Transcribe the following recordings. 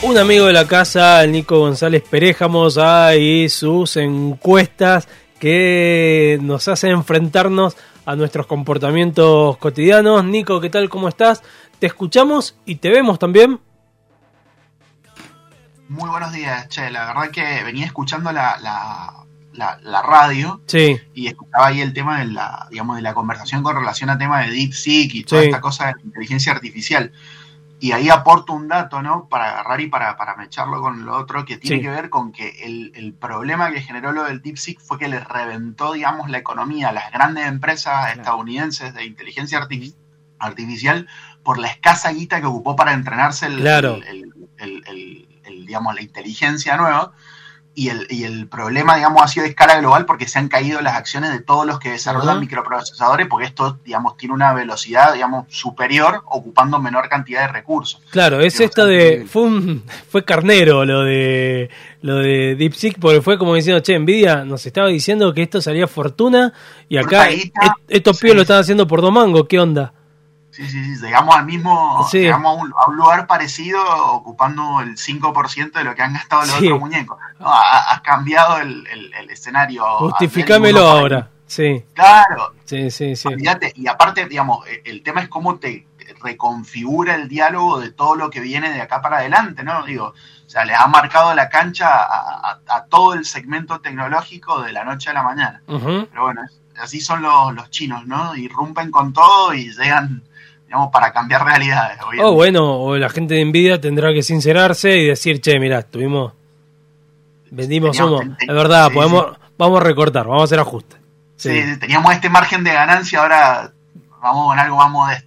Un amigo de la casa, el Nico González Peréjamos, y sus encuestas que nos hacen enfrentarnos a nuestros comportamientos cotidianos. Nico, ¿qué tal? ¿Cómo estás? Te escuchamos y te vemos también. Muy buenos días, che. La verdad que venía escuchando la radio, sí, y escuchaba ahí el tema de la conversación con relación al tema de DeepSeek y toda esta cosa de la inteligencia artificial. Y ahí aporto un dato, ¿no? Para agarrar y para mecharlo con lo otro, que tiene que ver con que el problema que generó lo del DeepSeek fue que le reventó, digamos, la economía a las grandes empresas estadounidenses de inteligencia artificial por la escasa guita que ocupó para entrenarse digamos, la inteligencia nueva. Y el problema, digamos, ha sido de escala global porque se han caído las acciones de todos los que desarrollan microprocesadores, porque esto, digamos, tiene una velocidad, digamos, superior, ocupando menor cantidad de recursos. Claro, es esto de... Fue carnero lo de DeepSeek, porque fue como diciendo, che, Nvidia nos estaba diciendo que esto salía fortuna, y acá estos pibes lo están haciendo por 2 mangos, ¿qué onda? Sí, llegamos al mismo, llegamos a un lugar parecido, ocupando el 5% de lo que han gastado los otros muñecos. No, has cambiado el escenario. Justificámelo ahora. Sí. Claro. Sí. Olvídate. Y aparte, digamos, el tema es cómo te reconfigura el diálogo de todo lo que viene de acá para adelante, ¿no? Digo, o sea, les ha marcado la cancha a todo el segmento tecnológico de la noche a la mañana. Pero bueno, así son los chinos, ¿no? Irrumpen con todo y llegan, digamos, para cambiar realidades. O la gente de Nvidia tendrá que sincerarse y decir, che, mirá, vendimos humo. Es verdad, vamos a recortar, vamos a hacer ajustes. Sí, teníamos este margen de ganancia, ahora vamos con algo más modesto.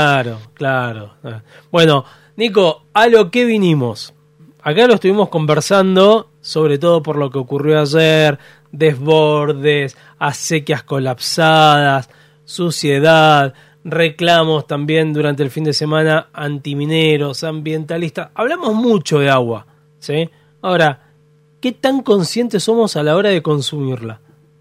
Claro. Bueno, Nico, a lo que vinimos. Acá lo estuvimos conversando, sobre todo por lo que ocurrió ayer, desbordes, acequias colapsadas, suciedad, reclamos también durante el fin de semana antimineros, ambientalistas. Hablamos mucho de agua, ¿sí? Ahora, ¿qué tan conscientes somos a la hora de consumirla?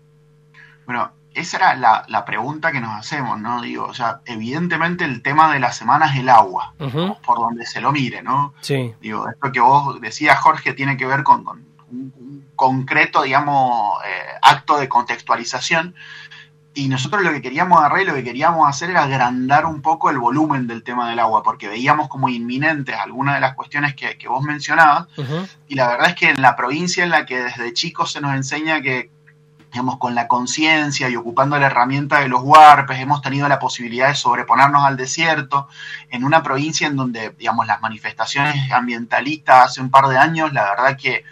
Bueno, esa era la pregunta que nos hacemos, ¿no? Digo, o sea, evidentemente el tema de la semana es el agua, por donde se lo mire, ¿no? Sí. Digo, esto que vos decías, Jorge, tiene que ver con un concreto, digamos, acto de contextualización. Y nosotros lo que queríamos agarrar y lo que queríamos hacer era agrandar un poco el volumen del tema del agua, porque veíamos como inminentes algunas de las cuestiones que vos mencionabas. Y la verdad es que en la provincia en la que desde chicos se nos enseña que, digamos, con la conciencia y ocupando la herramienta de los huarpes, hemos tenido la posibilidad de sobreponernos al desierto, en una provincia en donde, digamos, las manifestaciones ambientalistas hace un par de años, la verdad que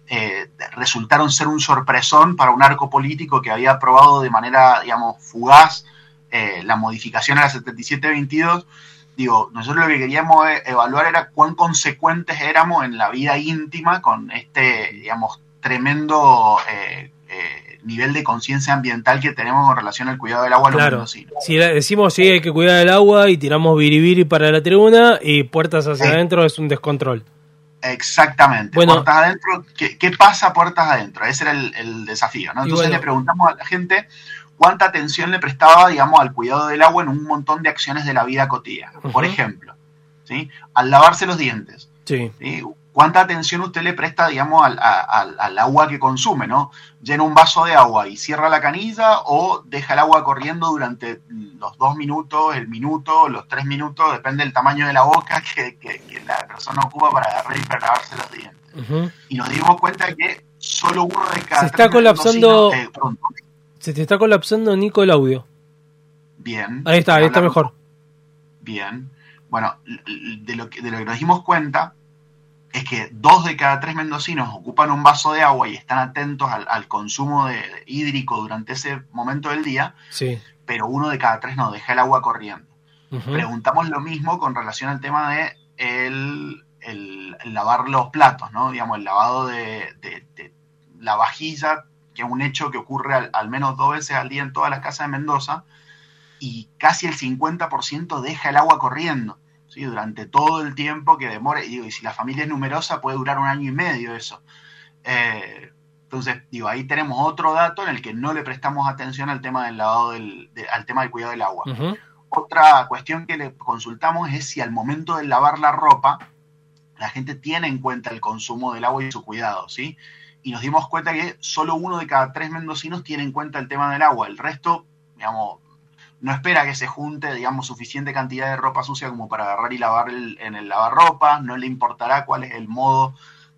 resultaron ser un sorpresón para un arco político que había aprobado de manera, digamos, fugaz la modificación a la 7722. Digo, nosotros lo que queríamos evaluar era cuán consecuentes éramos en la vida íntima con este, digamos, tremendo nivel de conciencia ambiental que tenemos con relación al cuidado del agua. Claro, si decimos sí hay que cuidar el agua y tiramos biribiri para la tribuna y puertas hacia adentro es un descontrol. Exactamente. Bueno, puertas adentro, ¿qué pasa puertas adentro? Ese era el desafío, ¿no? Entonces le preguntamos a la gente cuánta atención le prestaba, digamos, al cuidado del agua en un montón de acciones de la vida cotidiana. Por ejemplo, ¿sí? Al lavarse los dientes. ¿Sí? ¿Cuánta atención usted le presta, digamos, al agua que consume, ¿no? Llena un vaso de agua y cierra la canilla, o deja el agua corriendo durante los 2 minutos, el minuto, los 3 minutos, depende del tamaño de la boca que la persona ocupa para agarrar y para lavarse los dientes. Y nos dimos cuenta que solo uno de cada se está colapsando. Vecinos, se te está colapsando, Nico, el audio. Bien. Ahí está mejor. Bien. Bueno, de lo que nos dimos cuenta es que 2 de cada 3 mendocinos ocupan un vaso de agua y están atentos al consumo hídrico durante ese momento del día, pero 1 de cada 3 no deja el agua corriendo. Preguntamos lo mismo con relación al tema de el lavar los platos, ¿no? Digamos, el lavado de la vajilla, que es un hecho que ocurre al menos 2 veces al día en todas las casas de Mendoza, y casi el 50% deja el agua corriendo. ¿Sí? Durante todo el tiempo que demore, y si la familia es numerosa puede durar 1 año y medio eso. Entonces, ahí tenemos otro dato en el que no le prestamos atención al tema del lavado al tema del cuidado del agua. Otra cuestión que le consultamos es si al momento de lavar la ropa la gente tiene en cuenta el consumo del agua y su cuidado, ¿sí? Y nos dimos cuenta que solo 1 de cada 3 mendocinos tiene en cuenta el tema del agua. El resto, digamos, no espera que se junte, digamos, suficiente cantidad de ropa sucia como para agarrar y lavar en el lavarropas, no le importará cuál es el modo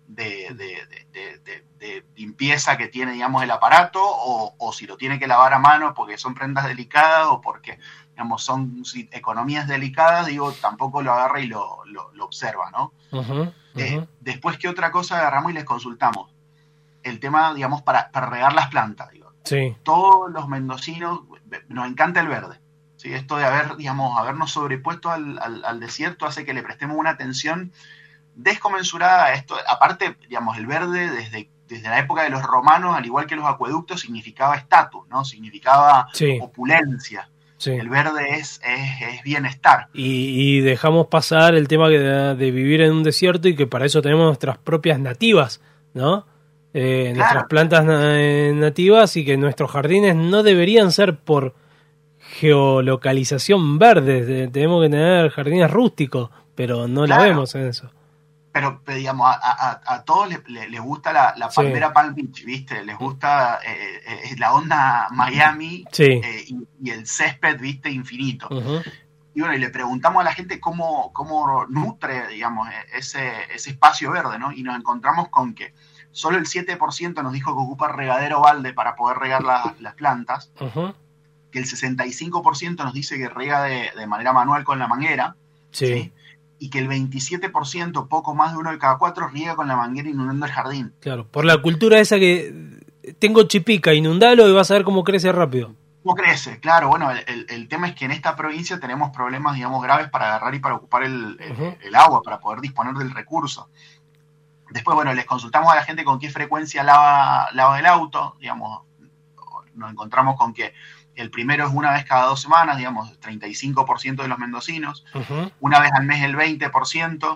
de limpieza que tiene, digamos, el aparato, o si lo tiene que lavar a mano porque son prendas delicadas o porque, digamos, son economías delicadas, digo, tampoco lo agarra y lo observa, ¿no? Después, ¿qué otra cosa agarramos y les consultamos? El tema, digamos, para regar las plantas, digo. Sí. Todos los mendocinos, nos encanta el verde, ¿sí? Esto de habernos sobrepuesto al desierto hace que le prestemos una atención desconmensurada a esto. Aparte, digamos, el verde desde la época de los romanos, al igual que los acueductos, significaba estatus, ¿no? Significaba opulencia. Sí. El verde es bienestar. Y dejamos pasar el tema de vivir en un desierto y que para eso tenemos nuestras propias nativas, ¿no? Claro. Nuestras plantas nativas, y que nuestros jardines no deberían ser por geolocalización verdes. Tenemos que tener jardines rústicos, pero no la vemos en eso. Pero digamos, a todos les gusta la palmera Palm Beach, ¿viste? Les gusta la onda Miami, y el césped, ¿viste? Infinito. Y bueno, y le preguntamos a la gente cómo nutre, digamos, ese espacio verde, ¿no? Y nos encontramos con que solo el 7% nos dijo que ocupa regadero balde para poder regar las plantas, que el 65% nos dice que riega de manera manual con la manguera, ¿sí? Y que el 27%, poco más de 1 de cada 4, riega con la manguera inundando el jardín. Claro, por la cultura esa que tengo chipica, inundalo y vas a ver cómo crece rápido. ¿Cómo crece? Claro, bueno, el tema es que en esta provincia tenemos problemas, digamos, graves para agarrar y para ocupar el agua, para poder disponer del recurso. Después, bueno, les consultamos a la gente con qué frecuencia lava el auto, digamos, nos encontramos con que el primero es una vez cada 2 semanas, digamos, 35% de los mendocinos, una vez al mes el 20%,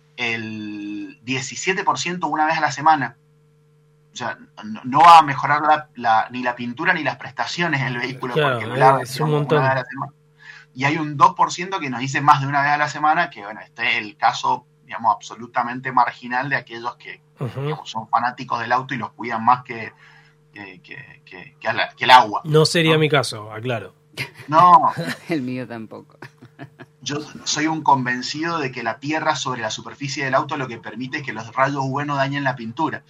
el 17% una vez a la semana. O sea, no va a mejorar ni la pintura ni las prestaciones del vehículo, claro, porque lo lava un montón. Una vez a la semana. Y hay un 2% que nos dice más de una vez a la semana, que bueno, este es el caso, digamos, absolutamente marginal de aquellos que digamos, son fanáticos del auto y los cuidan más que el agua. No sería mi caso, aclaro. No. El mío tampoco. Yo soy un convencido de que la tierra sobre la superficie del auto lo que permite es que los rayos UV no dañen la pintura.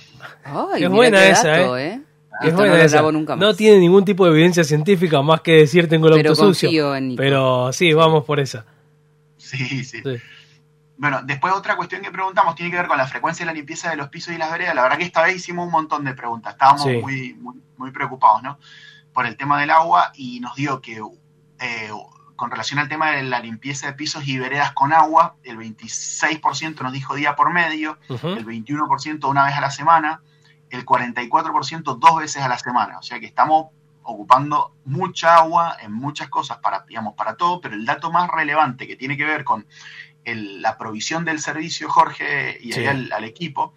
Es buena esa, dato, Es buena esa. Nunca más. No tiene ningún tipo de evidencia científica más que decir tengo el auto sucio. Pero sí, vamos por esa. Sí. Bueno, después otra cuestión que preguntamos tiene que ver con la frecuencia de la limpieza de los pisos y las veredas. La verdad que esta vez hicimos un montón de preguntas. Estábamos muy preocupados, ¿no? Por el tema del agua, y nos dio que con relación al tema de la limpieza de pisos y veredas con agua, el 26% nos dijo día por medio, el 21% una vez a la semana, el 44% 2 veces a la semana. O sea que estamos ocupando mucha agua en muchas cosas para todo, pero el dato más relevante que tiene que ver con la provisión del servicio, Jorge, y al equipo,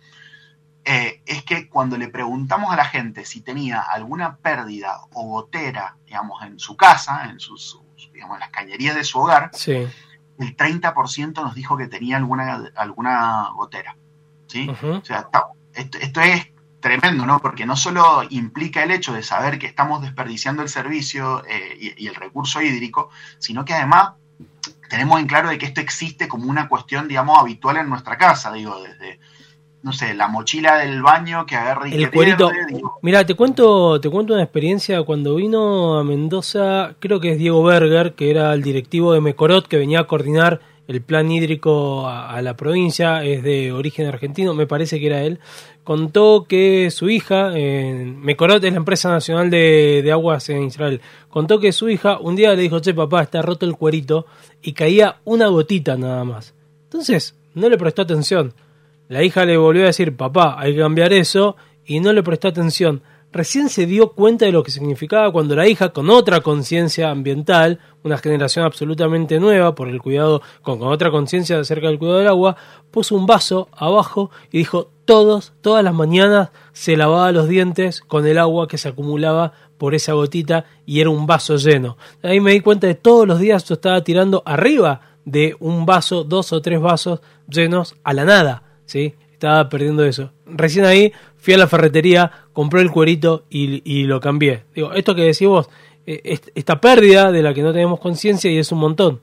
es que cuando le preguntamos a la gente si tenía alguna pérdida o gotera, digamos, en su casa, en digamos, en las cañerías de su hogar, el 30% nos dijo que tenía alguna gotera, ¿sí? O sea, esto es tremendo, ¿no? Porque no solo implica el hecho de saber que estamos desperdiciando el servicio y el recurso hídrico, sino que además tenemos en claro de que esto existe como una cuestión, digamos, habitual en nuestra casa, digo, desde, no sé, la mochila del baño que agarra y el cuerito. Mira, te cuento una experiencia. Cuando vino a Mendoza, creo que es Diego Berger, que era el directivo de Mecorot, que venía a coordinar el plan hídrico a la provincia, es de origen argentino, me parece que era él, contó que su hija, Mecorot es la empresa nacional de aguas en Israel, contó que su hija un día le dijo, che papá, está roto el cuerito, y caía una gotita nada más. Entonces no le prestó atención. La hija le volvió a decir, papá, hay que cambiar eso, y no le prestó atención. Recién se dio cuenta de lo que significaba cuando la hija, con otra conciencia ambiental, una generación absolutamente nueva por el cuidado, con otra conciencia acerca del cuidado del agua, puso un vaso abajo y dijo, todas las mañanas se lavaba los dientes con el agua que se acumulaba por esa gotita, y era un vaso lleno. Ahí me di cuenta de todos los días yo estaba tirando arriba de un vaso, 2 o 3 vasos llenos a la nada, ¿sí? Estaba perdiendo eso. Recién ahí fui a la ferretería, compré el cuerito y lo cambié. Digo, esto que decís vos, esta pérdida de la que no tenemos conciencia y es un montón.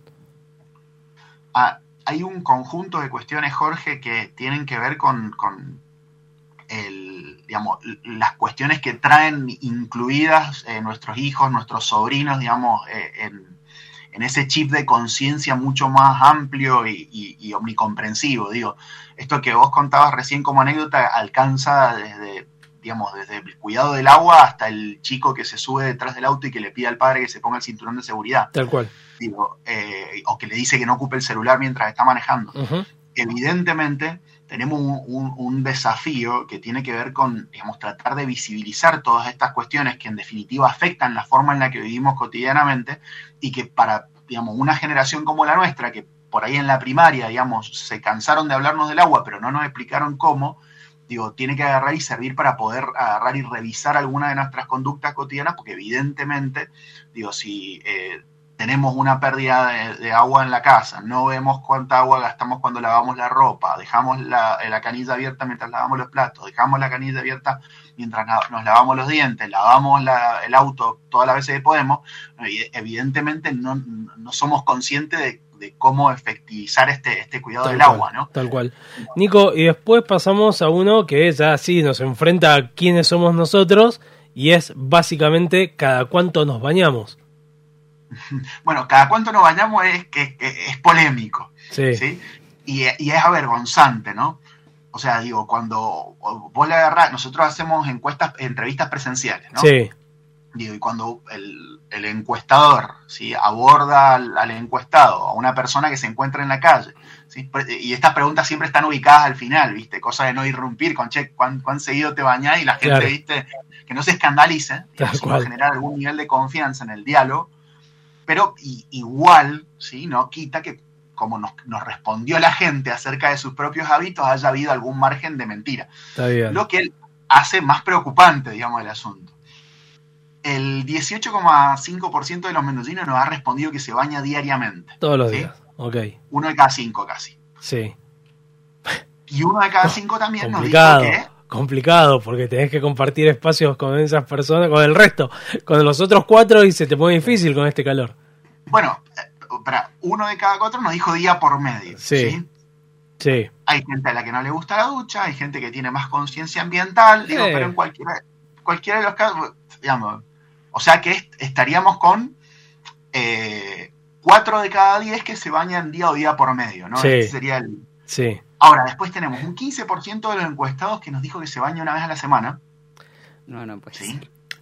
Hay un conjunto de cuestiones, Jorge, que tienen que ver con digamos, las cuestiones que traen incluidas nuestros hijos, nuestros sobrinos, digamos, en ese chip de conciencia mucho más amplio y omnicomprensivo. Digo, esto que vos contabas recién como anécdota alcanza desde el cuidado del agua hasta el chico que se sube detrás del auto y que le pide al padre que se ponga el cinturón de seguridad. Tal cual. Digo, o que le dice que no ocupe el celular mientras está manejando. Uh-huh. Evidentemente tenemos un desafío que tiene que ver con, digamos, tratar de visibilizar todas estas cuestiones que en definitiva afectan la forma en la que vivimos cotidianamente y que para, digamos, una generación como la nuestra, que por ahí en la primaria, digamos, se cansaron de hablarnos del agua, pero no nos explicaron cómo, digo, tiene que agarrar y servir para poder agarrar y revisar alguna de nuestras conductas cotidianas, porque evidentemente, digo, si tenemos una pérdida de agua en la casa, no vemos cuánta agua gastamos cuando lavamos la ropa, dejamos la canilla abierta mientras lavamos los platos, dejamos la canilla abierta mientras nos lavamos los dientes, lavamos el auto todas las veces que podemos, evidentemente no somos conscientes de cómo efectivizar este cuidado del agua, ¿no? Tal cual. Nico, y después pasamos a uno que ya sí nos enfrenta a quiénes somos nosotros y es básicamente cada cuánto nos bañamos. Bueno, cada cuánto nos bañamos es polémico, ¿sí? Y es avergonzante, ¿no? O sea, digo, cuando vos le agarrás, nosotros hacemos entrevistas presenciales, ¿no? Sí. Digo, y cuando el encuestador, ¿sí?, aborda al encuestado, a una persona que se encuentra en la calle, ¿sí?, y estas preguntas siempre están ubicadas al final, ¿viste? Cosa de no irrumpir con, che, ¿cuán seguido te bañás? Y la gente, claro, ¿viste? Que no se escandalice, sino generar algún nivel de confianza en el diálogo. Pero igual, ¿sí?, no quita que como nos respondió la gente acerca de sus propios hábitos, haya habido algún margen de mentira. Está bien. Lo que hace más preocupante, digamos, el asunto. El 18,5% de los mendocinos nos ha respondido que se baña diariamente. Todos los, ¿sí?, días. Ok. 1 de cada 5 casi. Sí. Y 1 de cada 5 también complicado, nos dijo que... Complicado, porque tenés que compartir espacios con esas personas, con el resto, con los otros 4 y se te pone difícil con este calor. Bueno, para 1 de cada 4 nos dijo día por medio. Sí. Sí. Hay gente a la que no le gusta la ducha, hay gente que tiene más conciencia ambiental, digo, pero en cualquiera de los casos, digamos, o sea que estaríamos con 4 de cada 10 que se bañan día por medio, ¿no? Sí. Este sería el... Sí. Ahora, después tenemos un 15% de los encuestados que nos dijo que se baña una vez a la semana. No, pues. ¿Sí?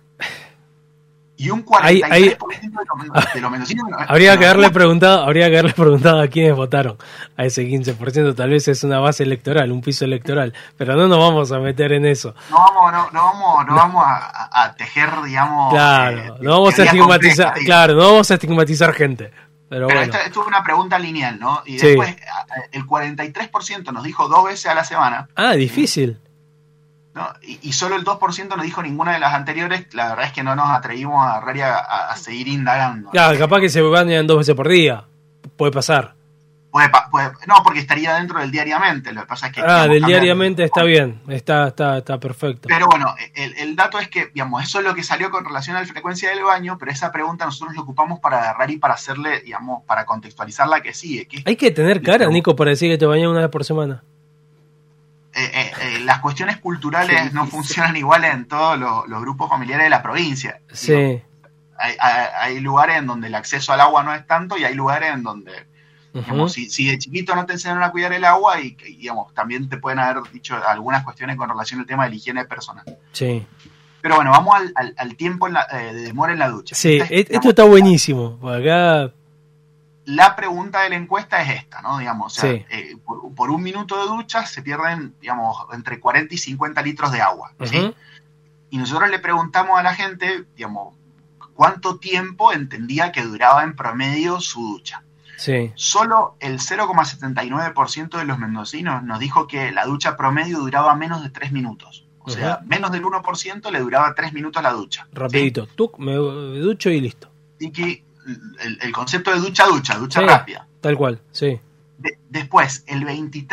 Y un 43% de los mendocinos... Habría que haberle preguntado a quiénes votaron a ese 15%. Tal vez es una base electoral, un piso electoral. Pero no nos vamos a meter en eso. No vamos a tejer, digamos... Claro, no vamos a estigmatizar, compleja, claro, no vamos a estigmatizar gente. Pero bueno. Esto es una pregunta lineal, ¿no? Y después, sí, el 43% nos dijo 2 veces a la semana. Ah, difícil. ¿No? Y solo el 2% nos dijo ninguna de las anteriores. La verdad es que no nos atrevimos a agarrar y a seguir indagando. Claro, capaz que se bañan 2 veces por día. Puede pasar. No, porque estaría dentro del diariamente. Lo que pasa es que... del diariamente está bien. Está perfecto. Pero bueno, el dato es que, digamos, eso es lo que salió con relación a la frecuencia del baño, pero esa pregunta nosotros la ocupamos para agarrar y para hacerle, digamos, para contextualizar la que sigue. Hay que tener cara, Nico, para decir que te bañas 1 vez por semana. Las cuestiones culturales no funcionan igual en todos los grupos familiares de la provincia. Sí. Digo, hay lugares en donde el acceso al agua no es tanto y hay lugares en donde, digamos, si de chiquito no te enseñan a cuidar el agua y digamos, también te pueden haber dicho algunas cuestiones con relación al tema de la higiene personal. Sí. Pero bueno, vamos al tiempo de demora en la ducha. Sí, esto está buenísimo. Acá... La pregunta de la encuesta es esta, ¿no? Digamos, o sea, sí, por 1 minuto de ducha se pierden, digamos, entre 40 y 50 litros de agua, ¿sí? Y nosotros le preguntamos a la gente, digamos, cuánto tiempo entendía que duraba en promedio su ducha. Sí. Solo el 0,79% de los mendocinos nos dijo que la ducha promedio duraba menos de 3 minutos. O sea, menos del 1% le duraba 3 minutos la ducha. Rapidito, ¿sí? Tú me ducho y listo. Y que el concepto de ducha sí, rápida. Tal cual, sí. Después, el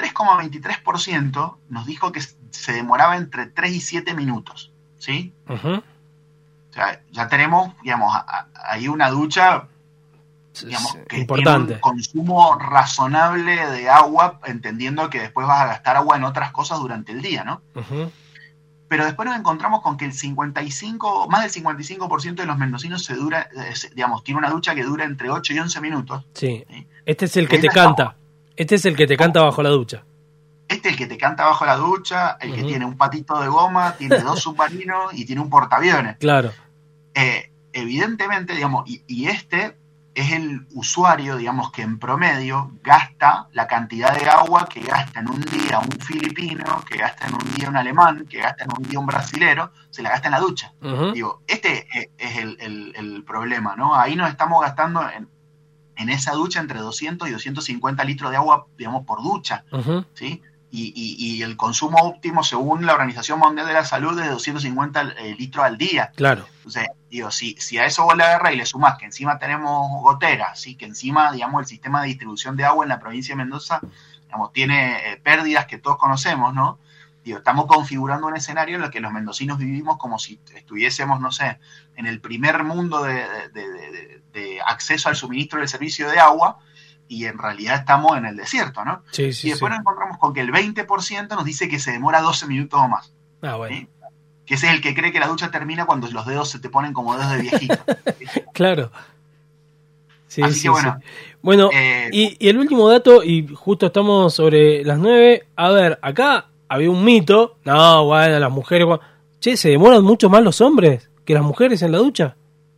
23,23% nos dijo que se demoraba entre 3 y 7 minutos, ¿sí? Uh-huh. O sea, ya tenemos, digamos, ahí una ducha, digamos, que importante, tiene un consumo razonable de agua, entendiendo que después vas a gastar agua en otras cosas durante el día, ¿no? Uh-huh. Pero después nos encontramos con que más del 55% de los mendocinos tiene una ducha que dura entre 8 y 11 minutos. Sí. Este es el que te canta. Este es el que te canta bajo la ducha. Este es el que te canta bajo la ducha, el que tiene un patito de goma, tiene 2 submarinos y tiene un portaaviones. Claro. Evidentemente, digamos, y este es el usuario, digamos, que en promedio gasta la cantidad de agua que gasta en un día un filipino, que gasta en un día un alemán, que gasta en un día un brasilero, se la gasta en la ducha. Uh-huh. Digo, este es el problema, ¿no? Ahí nos estamos gastando en esa ducha entre 200 y 250 litros de agua, digamos, por ducha, uh-huh, ¿sí? Y el consumo óptimo, según la Organización Mundial de la Salud, es de 250 litros al día. Claro. Entonces, digo, si a eso vos le agarrás y le sumás que encima tenemos goteras, ¿sí? Que encima, digamos, el sistema de distribución de agua en la provincia de Mendoza, digamos, tiene pérdidas que todos conocemos, ¿no? Digo, estamos configurando un escenario en el que los mendocinos vivimos como si estuviésemos, no sé, en el primer mundo de acceso al suministro del servicio de agua, y en realidad estamos en el desierto, ¿no? Sí, sí, y después nos encontramos con que el 20% nos dice que se demora 12 minutos o más. Ah, bueno. ¿Sí? Que ese es el que cree que la ducha termina cuando los dedos se te ponen como dedos de viejito. Claro. Sí, así que bueno. Sí. Bueno, y el último dato, y justo estamos sobre las 9. A ver, acá había un mito. No, bueno, las mujeres... Che, ¿se demoran mucho más los hombres que las mujeres en la ducha?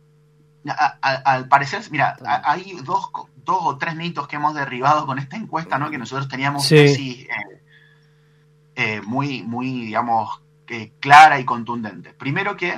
Al parecer, mira, hay dos o tres mitos que hemos derribado con esta encuesta, ¿no? Que nosotros teníamos tesis muy, digamos, clara y contundente. Primero que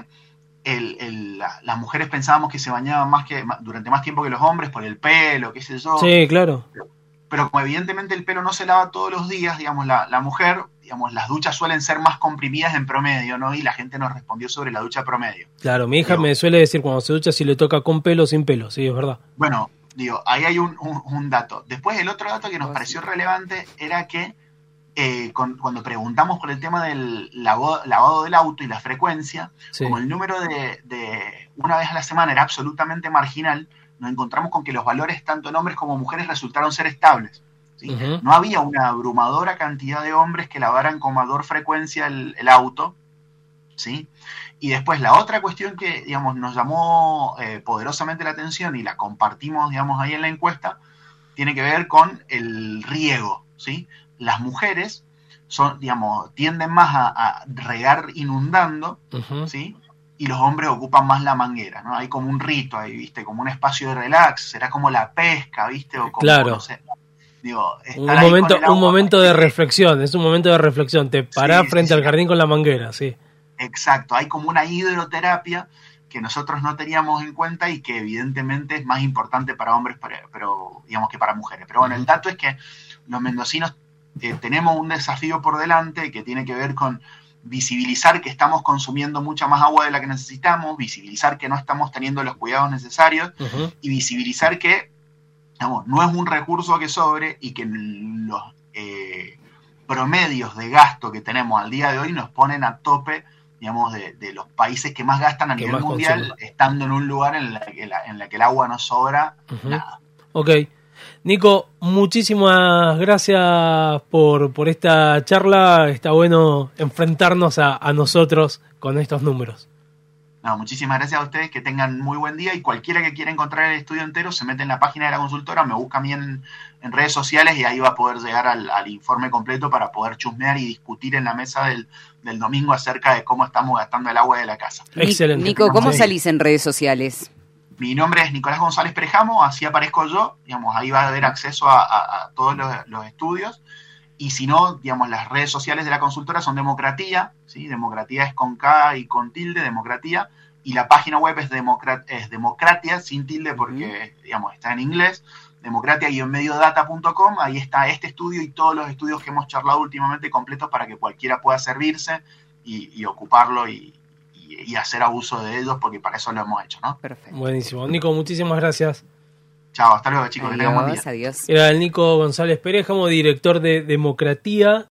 las mujeres pensábamos que se bañaban durante más tiempo que los hombres por el pelo, qué sé yo. Sí, claro. Pero como evidentemente el pelo no se lava todos los días, digamos, la mujer, digamos, las duchas suelen ser más comprimidas en promedio, ¿no? Y la gente nos respondió sobre la ducha promedio. Claro, mi hija me suele decir cuando se ducha si le toca con pelo o sin pelo, sí, es verdad. Bueno, digo, ahí hay un dato. Después el otro dato que nos pareció relevante era que cuando preguntamos por el tema del lavado del auto y la frecuencia, como el número de una vez a la semana era absolutamente marginal, nos encontramos con que los valores tanto en hombres como mujeres resultaron ser estables, ¿sí? Uh-huh. No había una abrumadora cantidad de hombres que lavaran con mayor frecuencia el auto, ¿sí? Y después la otra cuestión que, digamos, nos llamó poderosamente la atención y la compartimos, digamos, ahí en la encuesta, tiene que ver con el riego, ¿sí? Las mujeres tienden más a regar inundando, uh-huh, ¿sí? Y los hombres ocupan más la manguera, ¿no? Hay como un rito ahí, ¿viste? Como un espacio de relax, será como la pesca, ¿viste? O como, claro. No sé. Digo, un momento de reflexión, es un momento de reflexión, te parás frente al jardín con la manguera, sí. Exacto, hay como una hidroterapia que nosotros no teníamos en cuenta y que evidentemente es más importante para hombres, pero digamos que para mujeres. Pero bueno, el dato es que los mendocinos tenemos un desafío por delante que tiene que ver con visibilizar que estamos consumiendo mucha más agua de la que necesitamos, visibilizar que no estamos teniendo los cuidados necesarios, uh-huh, y visibilizar que, digamos, no es un recurso que sobre y que los promedios de gasto que tenemos al día de hoy nos ponen a tope, digamos, de los países que más gastan a nivel mundial, consumo, estando en un lugar en la que el agua no sobra, uh-huh, nada. Ok. Nico, muchísimas gracias por esta charla. Está bueno enfrentarnos a nosotros con estos números. No, muchísimas gracias a ustedes, que tengan muy buen día, y cualquiera que quiera encontrar el estudio entero se mete en la página de la consultora, me busca a mí en redes sociales y ahí va a poder llegar al informe completo para poder chusmear y discutir en la mesa del domingo acerca de cómo estamos gastando el agua de la casa. Excelente. Nico, ¿cómo salís en redes sociales? Mi nombre es Nicolás González Perejamo, así aparezco yo, digamos, ahí va a haber acceso a todos los estudios, y si no, digamos, las redes sociales de la consultora son Democratía, ¿sí? Democratía es con K y con tilde, Democratía, y la página web es Democratia, sin tilde porque, digamos, está en inglés, democratia-mediodata.com, ahí está este estudio y todos los estudios que hemos charlado últimamente completos para que cualquiera pueda servirse y ocuparlo y hacer abuso de ellos, porque para eso lo hemos hecho, ¿no? Perfecto. Buenísimo. Nico, muchísimas gracias. Chao, hasta luego chicos, que tengan buen día. Adiós. Era el Nico González Pérez, como director de Democratía,